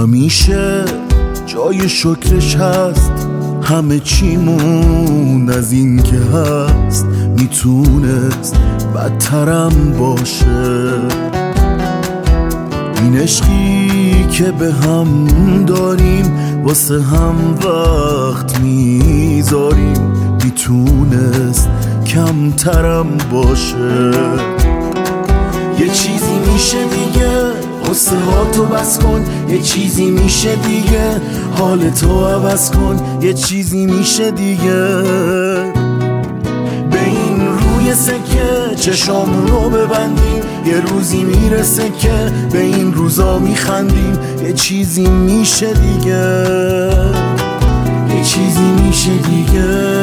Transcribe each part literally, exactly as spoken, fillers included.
همیشه جای شکرش هست، همه چیمون از این که هست میتونست بدترم باشه. این عشقی که به هم داریم واسه هم وقت میذاریم میتونست کمترم باشه. یه چیزی میشه دیگه قصه ها تو بس کن، یه چیزی میشه دیگه حالتو عوض کن، یه چیزی میشه دیگه. به این روی سکه چشامون رو ببندیم، یه روزی میرسه که به این روزا میخندیم، یه چیزی میشه دیگه، یه چیزی میشه دیگه.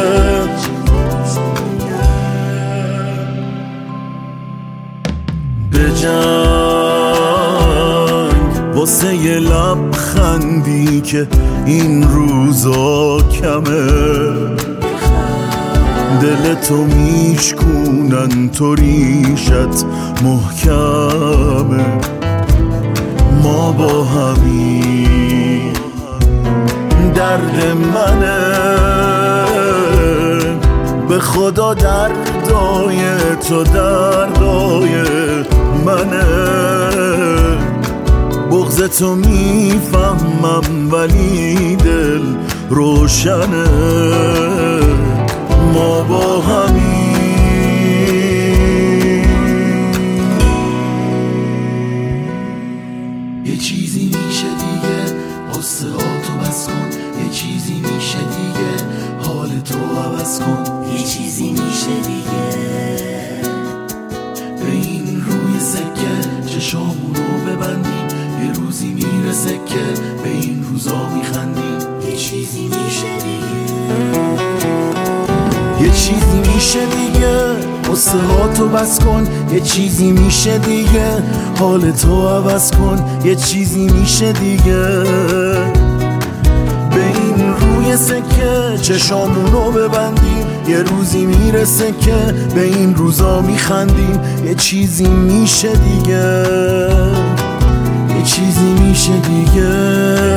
به جنگ واسه یه لبخندی که این روزا کمه، دلتو میشکونن تو ریشت محکمه. ما با همین درد منه، به خدا دردای تو دردای منه. بغض تو میفهمم ولی دل روشنه. ما با همین یه چیزی میشه دیگه قصه ها تو بس کن، یه چیزی میشه دیگه حالتو عوض کن، یه چیزی میشه دیگه. به این روی سکه چشامون رو ببندیم، یه روزی میرسه که به این روزا میخندیم، یه چیزی میشه دیگه، یه چیزی میشه دیگه قصه ها تو بس کن، یه چیزی میشه دیگه حالتو عوض کن، یه چیزی میشه دیگه. به این روی سکه چشامون رو ببندیم، یه روزی میرسه که به این روزا میخندیم، یه چیزی میشه دیگه، یه چیزی میشه دیگه.